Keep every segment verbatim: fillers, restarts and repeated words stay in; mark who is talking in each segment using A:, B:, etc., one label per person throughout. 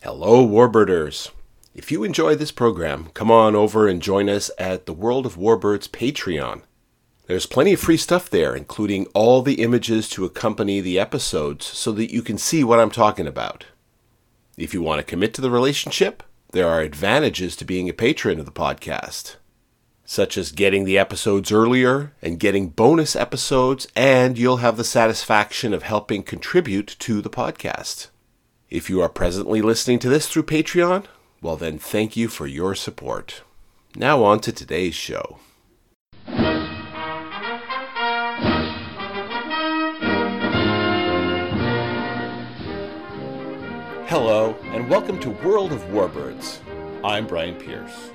A: Hello, Warbirders! If you enjoy this program, come on over and join us at the World of Warbirds Patreon. There's plenty of free stuff there, including all the images to accompany the episodes so that you can see what I'm talking about. If you want to commit to the relationship, there are advantages to being a patron of the podcast, such as getting the episodes earlier and getting bonus episodes, and you'll have the satisfaction of helping contribute to the podcast. If you are presently listening to this through Patreon, well then thank you for your support. Now on to today's show. Hello, and welcome to World of Warbirds. I'm Brian Pierce.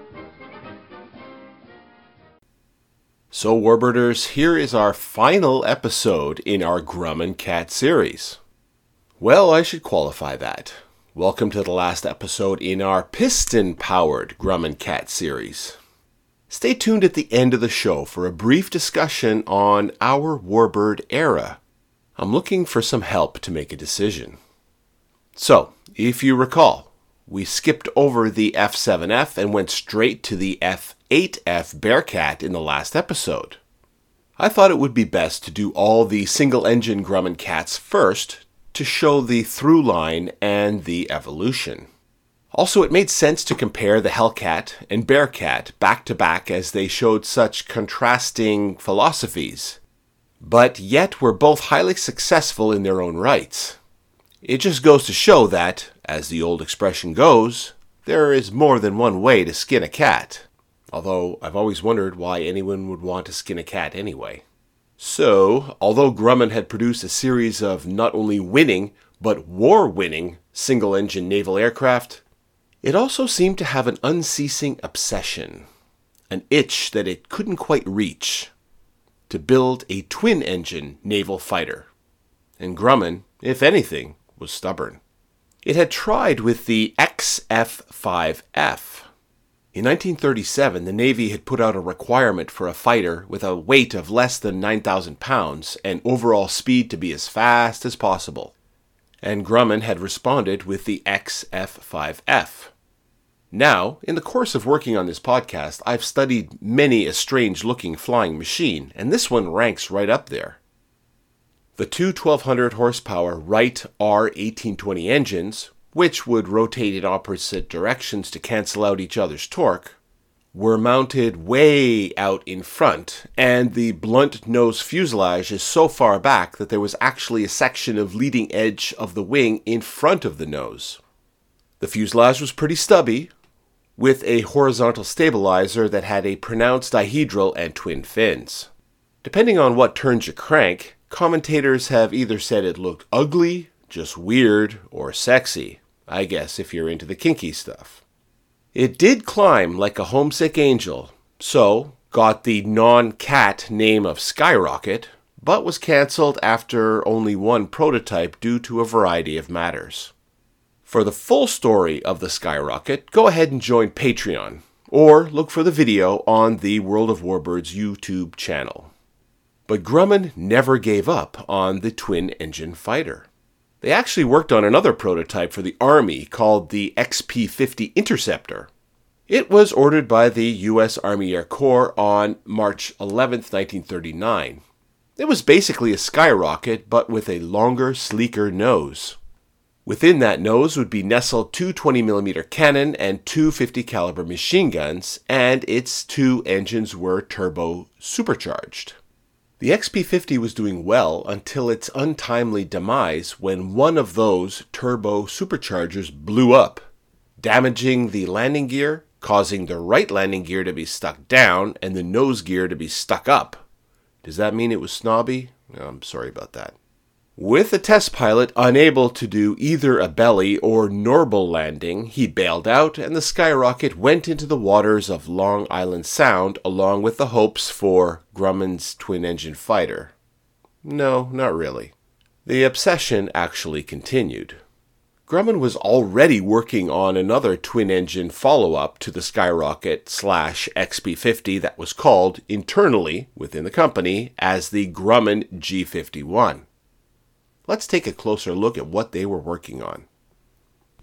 A: So Warbirders, here is our final episode in our Grumman Cat series. Well, I should qualify that. Welcome to the last episode in our piston-powered Grumman Cat series. Stay tuned at the end of the show for a brief discussion on our Warbird era. I'm looking for some help to make a decision. So, if you recall, we skipped over the F seven F and went straight to the F eight F Bearcat in the last episode. I thought it would be best to do all the single-engine Grumman Cats first to show the through line and the evolution. Also, it made sense to compare the Hellcat and Bearcat back to back as they showed such contrasting philosophies, but yet were both highly successful in their own rights. It just goes to show that, as the old expression goes, there is more than one way to skin a cat. Although I've always wondered why anyone would want to skin a cat anyway. So, although Grumman had produced a series of not only winning, but war-winning single-engine naval aircraft, it also seemed to have an unceasing obsession, an itch that it couldn't quite reach, to build a twin-engine naval fighter. And Grumman, if anything, was stubborn. It had tried with the X F five F. In nineteen thirty-seven, the Navy had put out a requirement for a fighter with a weight of less than nine thousand pounds and overall speed to be as fast as possible. And Grumman had responded with the X F five F. Now, in the course of working on this podcast, I've studied many a strange-looking flying machine, and this one ranks right up there. The two twelve hundred horsepower Wright R eighteen twenty engines, which would rotate in opposite directions to cancel out each other's torque, were mounted way out in front, and the blunt nose fuselage is so far back that there was actually a section of leading edge of the wing in front of the nose. The fuselage was pretty stubby, with a horizontal stabilizer that had a pronounced dihedral and twin fins. Depending on what turns you crank, commentators have either said it looked ugly, just weird, or sexy. I guess if you're into the kinky stuff. It did climb like a homesick angel, so got the non-cat name of Skyrocket, but was cancelled after only one prototype due to a variety of matters. For the full story of the Skyrocket, go ahead and join Patreon, or look for the video on the World of Warbirds YouTube channel. But Grumman never gave up on the twin-engine fighter. They actually worked on another prototype for the Army called the X P fifty Interceptor. It was ordered by the U S Army Air Corps on March eleventh, nineteen thirty-nine. It was basically a skyrocket, but with a longer, sleeker nose. Within that nose would be nestled two twenty millimeter cannon and two fifty caliber machine guns, and its two engines were turbo supercharged. The X P fifty was doing well until its untimely demise when one of those turbo superchargers blew up, damaging the landing gear, causing the right landing gear to be stuck down and the nose gear to be stuck up. Does that mean it was snobby? I'm sorry about that. With the test pilot unable to do either a belly or normal landing, he bailed out and the Skyrocket went into the waters of Long Island Sound along with the hopes for Grumman's twin-engine fighter. No, not really. The obsession actually continued. Grumman was already working on another twin-engine follow-up to the Skyrocket slash X P fifty that was called, internally within the company, as the Grumman G fifty-one. Let's take a closer look at what they were working on.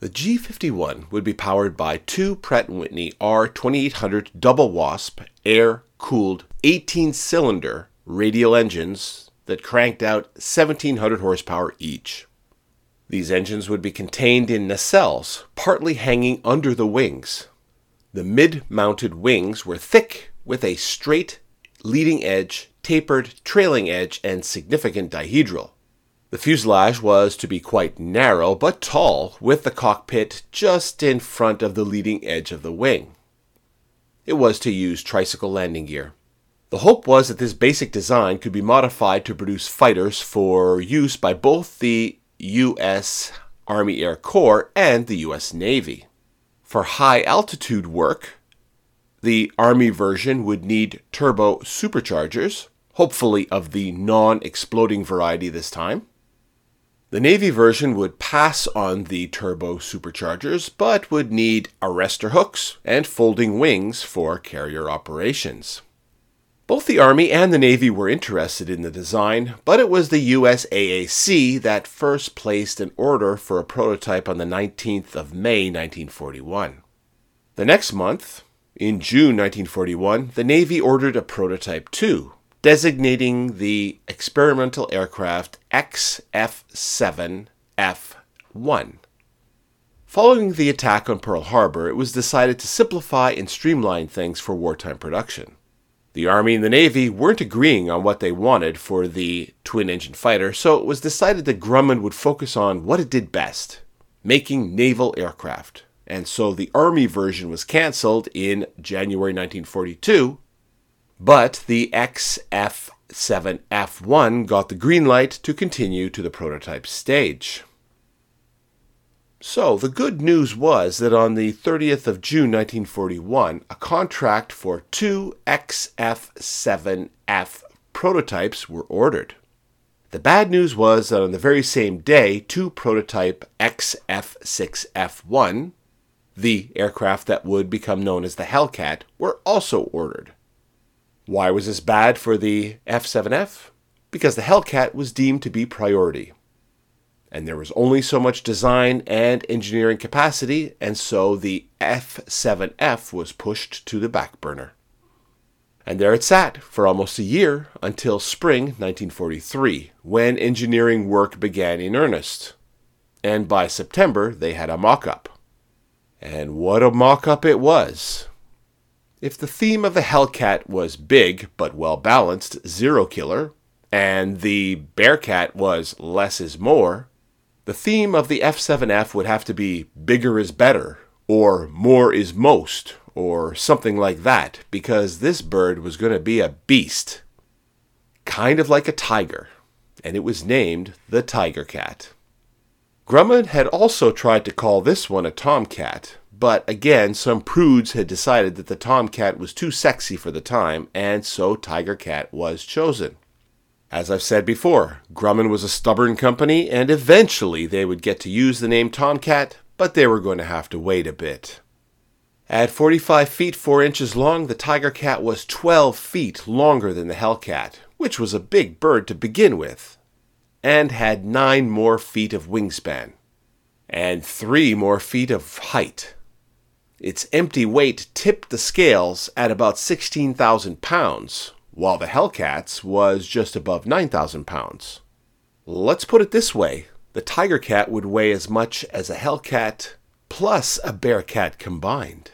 A: The G fifty-one would be powered by two Pratt and Whitney R twenty-eight hundred double wasp air-cooled eighteen-cylinder radial engines that cranked out seventeen hundred horsepower each. These engines would be contained in nacelles, partly hanging under the wings. The mid-mounted wings were thick with a straight leading edge, tapered trailing edge, and significant dihedral. The fuselage was to be quite narrow but tall, with the cockpit just in front of the leading edge of the wing. It was to use tricycle landing gear. The hope was that this basic design could be modified to produce fighters for use by both the U S Army Air Corps and the U S Navy. For high-altitude work, the Army version would need turbo superchargers, hopefully of the non-exploding variety this time. The Navy version would pass on the turbo superchargers, but would need arrestor hooks and folding wings for carrier operations. Both the Army and the Navy were interested in the design, but it was the U S A A C that first placed an order for a prototype on the nineteenth of May nineteen forty-one. The next month, in June nineteen forty-one, the Navy ordered a prototype too, designating the experimental aircraft X F seven F one. Following the attack on Pearl Harbor, it was decided to simplify and streamline things for wartime production. The Army and the Navy weren't agreeing on what they wanted for the twin-engine fighter, so it was decided that Grumman would focus on what it did best, making naval aircraft. And so the Army version was cancelled in January nineteen forty-two, but the X F seven F one got the green light to continue to the prototype stage. So, the good news was that on the thirtieth of June nineteen forty-one, a contract for two X F seven F prototypes were ordered. The bad news was that on the very same day, two prototype X F six F one, the aircraft that would become known as the Hellcat, were also ordered. Why was this bad for the F seven F? Because the Hellcat was deemed to be priority. And there was only so much design and engineering capacity, and so the F seven F was pushed to the back burner. And there it sat for almost a year until spring nineteen forty-three, when engineering work began in earnest. And by September, they had a mock-up. And what a mock-up it was! If the theme of the Hellcat was big but well-balanced, zero killer, and the Bearcat was less is more, the theme of the F seven F would have to be bigger is better, or more is most, or something like that, because this bird was going to be a beast. Kind of like a tiger, and it was named the Tiger Cat. Grumman had also tried to call this one a Tomcat, but again, some prudes had decided that the Tomcat was too sexy for the time, and so Tiger Cat was chosen. As I've said before, Grumman was a stubborn company, and eventually they would get to use the name Tomcat, but they were going to have to wait a bit. At forty-five feet four inches long, the Tiger Cat was twelve feet longer than the Hellcat, which was a big bird to begin with, and had nine more feet of wingspan, and three more feet of height. Its empty weight tipped the scales at about sixteen thousand pounds, while the Hellcat's was just above nine thousand pounds. Let's put it this way, the Tiger Cat would weigh as much as a Hellcat plus a Bearcat combined.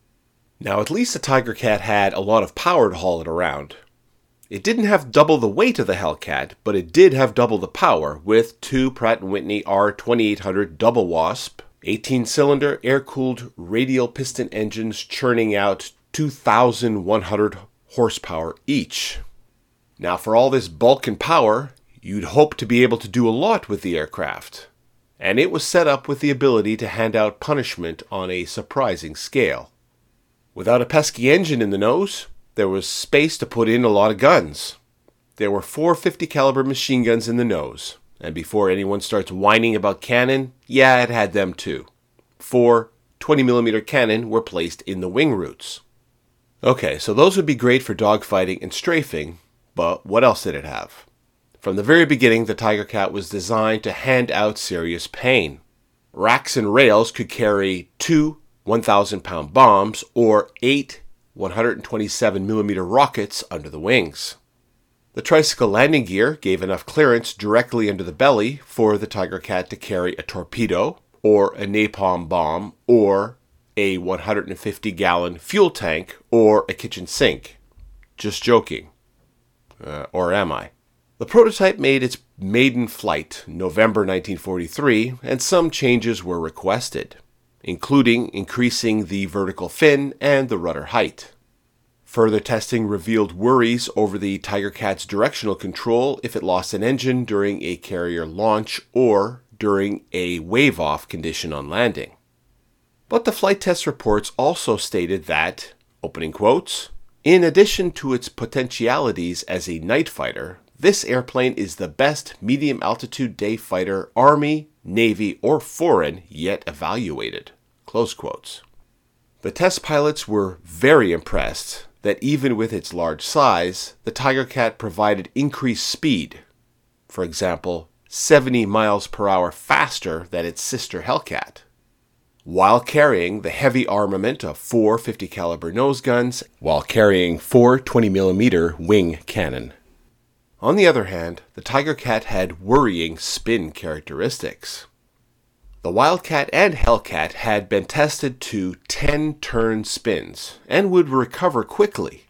A: Now, at least the Tiger Cat had a lot of power to haul it around. It didn't have double the weight of the Hellcat, but it did have double the power, with two Pratt and Whitney R twenty-eight hundred double wasp, eighteen-cylinder air-cooled radial piston engines churning out two thousand one hundred horsepower each. Now, for all this bulk and power, you'd hope to be able to do a lot with the aircraft, and it was set up with the ability to hand out punishment on a surprising scale. Without a pesky engine in the nose, there was space to put in a lot of guns. There were four fifty caliber machine guns in the nose, and before anyone starts whining about cannon, yeah, it had them too. Four twenty millimeter cannon were placed in the wing roots. Okay, so those would be great for dogfighting and strafing, but what else did it have? From the very beginning, the Tiger Cat was designed to hand out serious pain. racks and rails could carry two one thousand pound bombs or eight one hundred twenty-seven millimeter rockets under the wings. The tricycle landing gear gave enough clearance directly under the belly for the Tiger Cat to carry a torpedo or a napalm bomb or a one hundred fifty gallon fuel tank or a kitchen sink. Just joking. Uh, or am I? The prototype made its maiden flight November nineteen forty-three, and some changes were requested, including increasing the vertical fin and the rudder height. Further testing revealed worries over the Tiger Cat's directional control if it lost an engine during a carrier launch or during a wave-off condition on landing. But the flight test reports also stated that, opening quotes, in addition to its potentialities as a night fighter, this airplane is the best medium-altitude day fighter Army, Navy, or foreign yet evaluated. Close quotes. The test pilots were very impressed that even with its large size, the Tiger Cat provided increased speed. For example, seventy miles per hour faster than its sister Hellcat, while carrying the heavy armament of four fifty caliber nose guns, while carrying four twenty millimeter wing cannon. On the other hand, the Tiger Cat had worrying spin characteristics. The Wildcat and Hellcat had been tested to ten turn spins and would recover quickly.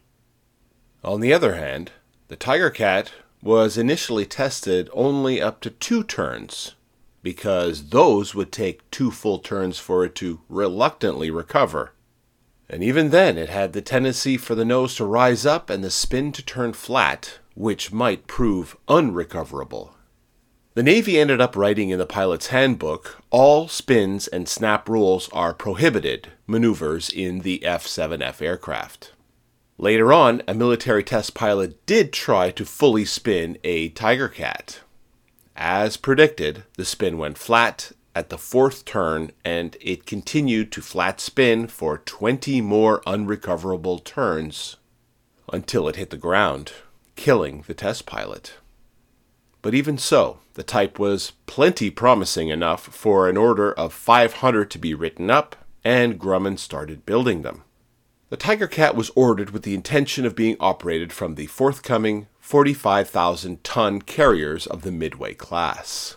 A: On the other hand, the Tiger Cat was initially tested only up to two turns, because those would take two full turns for it to reluctantly recover. And even then, it had the tendency for the nose to rise up and the spin to turn flat, which might prove unrecoverable. The Navy ended up writing in the pilot's handbook, all spins and snap rolls are prohibited maneuvers in the F seven F aircraft. Later on, a military test pilot did try to fully spin a Tiger Cat. As predicted, the spin went flat at the fourth turn, and it continued to flat spin for twenty more unrecoverable turns until it hit the ground, killing the test pilot. But even so, the type was plenty promising enough for an order of five hundred to be written up, and Grumman started building them. The Tiger Cat was ordered with the intention of being operated from the forthcoming forty-five thousand ton carriers of the Midway class.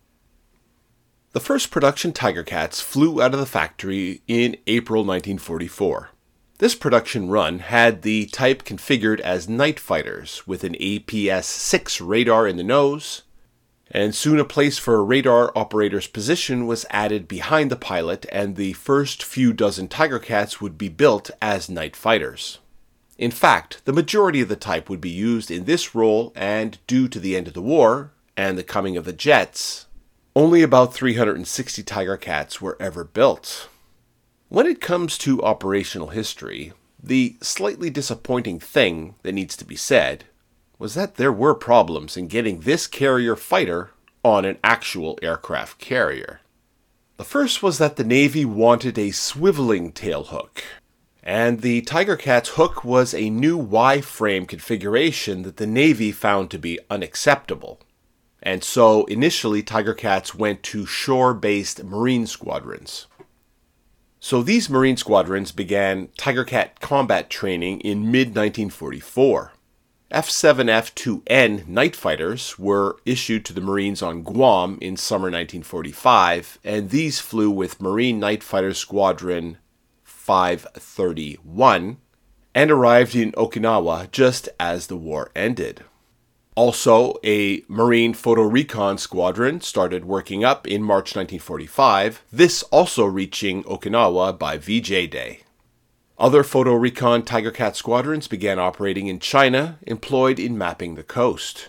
A: The first production Tiger Cats flew out of the factory in April nineteen forty-four. This production run had the type configured as night fighters with an A P S six radar in the nose, and soon a place for a radar operator's position was added behind the pilot, and the first few dozen Tiger Cats would be built as night fighters. In fact, the majority of the type would be used in this role, and due to the end of the war and the coming of the jets, only about three hundred sixty Tiger Cats were ever built. When it comes to operational history, the slightly disappointing thing that needs to be said was that there were problems in getting this carrier fighter on an actual aircraft carrier. The first was that the Navy wanted a swiveling tailhook, and the Tiger Cat's hook was a new Y-frame configuration that the Navy found to be unacceptable. And so initially Tiger Cats went to shore-based Marine squadrons. So these Marine squadrons began Tiger Cat combat training in mid nineteen forty-four. F seven F two N night fighters were issued to the Marines on Guam in summer nineteen forty-five, and these flew with Marine Night Fighter Squadron five thirty-one and arrived in Okinawa just as the war ended. Also, a Marine Photo Recon Squadron started working up in March nineteen forty-five, this also reaching Okinawa by V J Day. Other Photo Recon Tiger Cat squadrons began operating in China, employed in mapping the coast.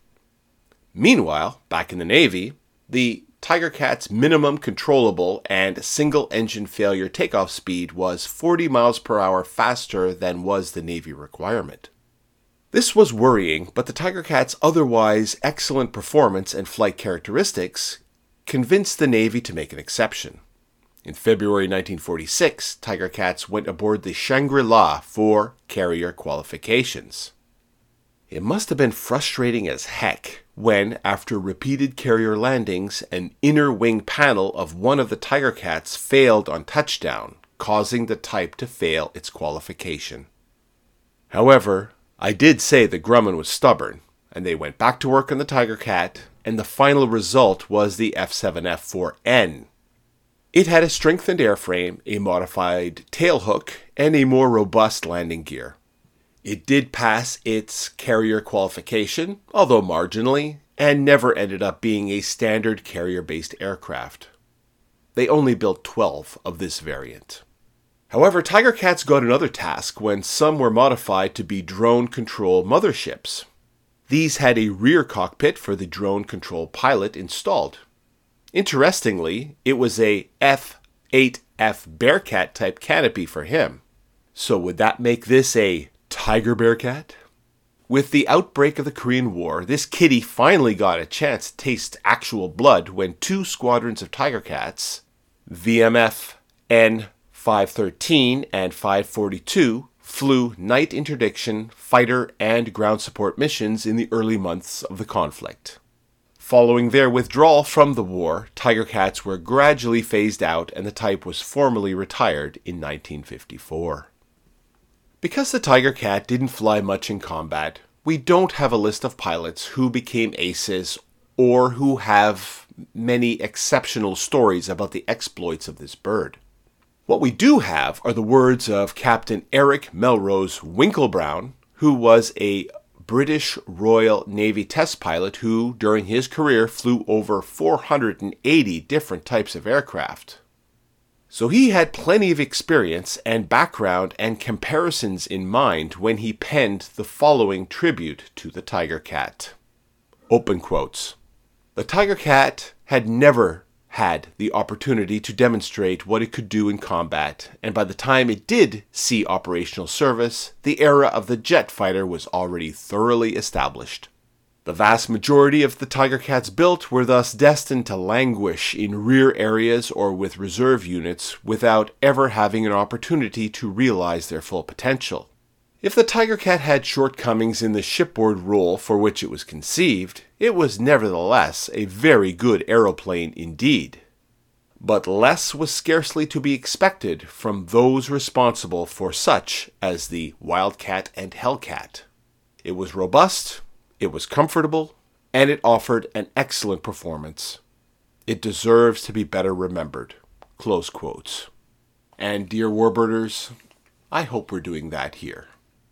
A: Meanwhile, back in the Navy, the Tiger Cat's minimum controllable and single-engine failure takeoff speed was forty miles per hour faster than was the Navy requirement. This was worrying, but the Tiger Cat's otherwise excellent performance and flight characteristics convinced the Navy to make an exception. In February nineteen forty-six, Tiger Cats went aboard the Shangri-La for carrier qualifications. It must have been frustrating as heck when, after repeated carrier landings, an inner wing panel of one of the Tiger Cats failed on touchdown, causing the type to fail its qualification. However, I did say that Grumman was stubborn, and they went back to work on the Tiger Cat, and the final result was the F seven F four N. It had a strengthened airframe, a modified tailhook, and a more robust landing gear. It did pass its carrier qualification, although marginally, and never ended up being a standard carrier-based aircraft. They only built twelve of this variant. However, Tiger Cats got another task when some were modified to be drone control motherships. These had a rear cockpit for the drone control pilot installed. Interestingly, it was a F eight F Bearcat type canopy for him. So would that make this a Tiger Bearcat? With the outbreak of the Korean War, this kitty finally got a chance to taste actual blood when two squadrons of Tiger Cats, V M F N five thirteen and five forty-two, flew night interdiction, fighter, and ground support missions in the early months of the conflict. Following their withdrawal from the war, Tiger Cats were gradually phased out and the type was formally retired in nineteen fifty-four. Because the Tiger Cat didn't fly much in combat, we don't have a list of pilots who became aces or who have many exceptional stories about the exploits of this bird. What we do have are the words of Captain Eric Melrose Winklebrown, who was a British Royal Navy test pilot who, during his career, flew over four hundred eighty different types of aircraft. So he had plenty of experience and background and comparisons in mind when he penned the following tribute to the Tiger Cat. Open quotes. The Tiger Cat had never had the opportunity to demonstrate what it could do in combat, and by the time it did see operational service, the era of the jet fighter was already thoroughly established. The vast majority of the Tiger Cats built were thus destined to languish in rear areas or with reserve units without ever having an opportunity to realize their full potential. If the Tiger Cat had shortcomings in the shipboard role for which it was conceived, it was nevertheless a very good aeroplane indeed. But less was scarcely to be expected from those responsible for such as the Wildcat and Hellcat. It was robust, it was comfortable, and it offered an excellent performance. It deserves to be better remembered. Close quotes. And dear Warbirders, I hope we're doing that here.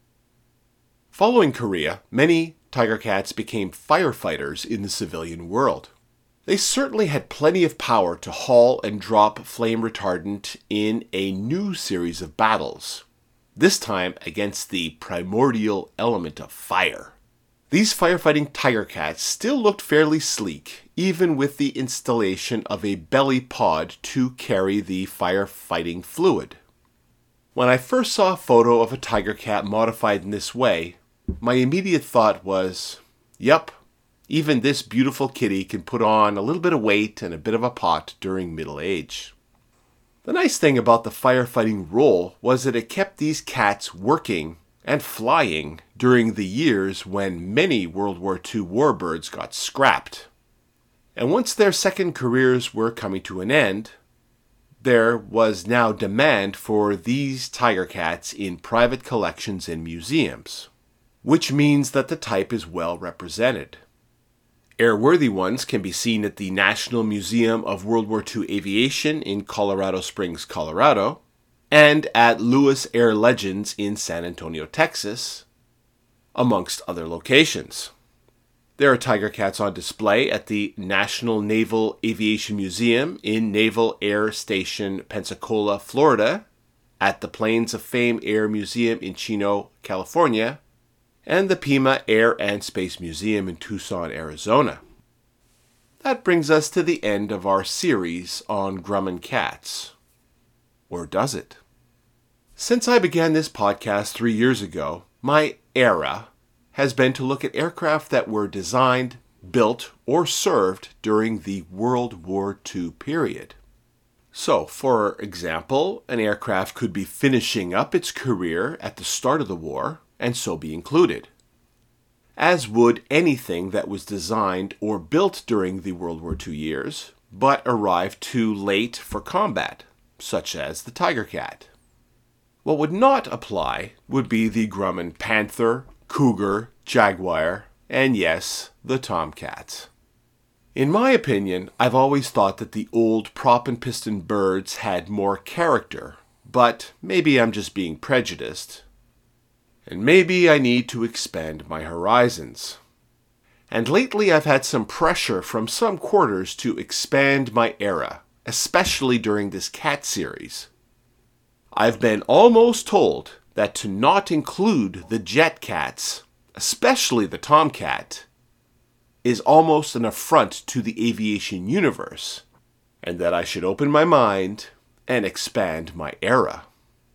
A: Following Korea, many Tiger Cats became firefighters in the civilian world. They certainly had plenty of power to haul and drop flame retardant in a new series of battles, this time against the primordial element of fire. These firefighting Tiger Cats still looked fairly sleek, even with the installation of a belly pod to carry the firefighting fluid. When I first saw a photo of a Tiger Cat modified in this way, my immediate thought was, yup, even this beautiful kitty can put on a little bit of weight and a bit of a pot during middle age. The nice thing about the firefighting role was that it kept these cats working and flying during the years when many World War Two warbirds got scrapped. And once their second careers were coming to an end, there was now demand for these Tiger Cats in private collections and museums, which means that the type is well represented. Airworthy ones can be seen at the National Museum of World War Two Aviation in Colorado Springs, Colorado, and at Lewis Air Legends in San Antonio, Texas, amongst other locations. There are Tiger Cats on display at the National Naval Aviation Museum in Naval Air Station, Pensacola, Florida, at the Plains of Fame Air Museum in Chino, California, and the Pima Air and Space Museum in Tucson, Arizona. That brings us to the end of our series on Grumman Cats. Or does it? Since I began this podcast three years ago, my era has been to look at aircraft that were designed, built, or served during the World War Two period. So, for example, an aircraft could be finishing up its career at the start of the war, and so be included. as would anything that was designed or built during the World War Two years, but arrived too late for combat, such as the Tiger Cat. What would not apply would be the Grumman Panther, Cougar, Jaguar, and yes, the Tomcats. In my opinion, I've always thought that the old prop and piston birds had more character, but maybe I'm just being prejudiced. And maybe I need to expand my horizons. And lately I've had some pressure from some quarters to expand my era, especially during this cat series. I've been almost told that to not include the jet cats, especially the Tomcat, is almost an affront to the aviation universe, and that I should open my mind and expand my era.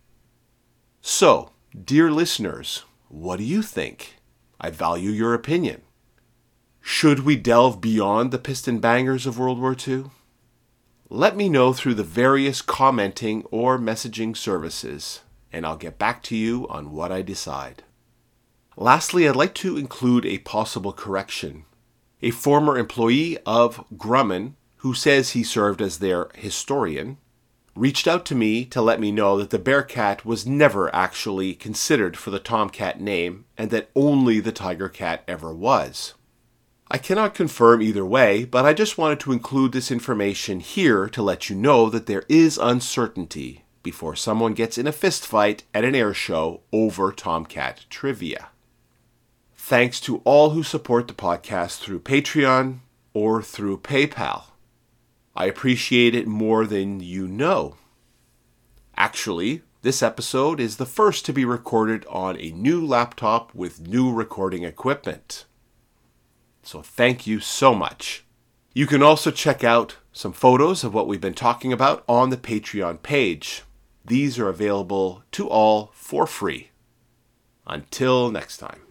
A: So, dear listeners, what do you think? I value your opinion. Should we delve beyond the piston bangers of World War Two? Let me know through the various commenting or messaging services, and I'll get back to you on what I decide. Lastly, I'd like to include a possible correction. A former employee of Grumman, who says he served as their historian, reached out to me to let me know that the Bearcat was never actually considered for the Tomcat name and that only the Tiger Cat ever was. I cannot confirm either way, but I just wanted to include this information here to let you know that there is uncertainty before someone gets in a fistfight at an air show over Tomcat trivia. Thanks to all who support the podcast through Patreon or through PayPal. I appreciate it more than you know. Actually, this episode is the first to be recorded on a new laptop with new recording equipment. So thank you so much. You can also check out some photos of what we've been talking about on the Patreon page. These are available to all for free. Until next time.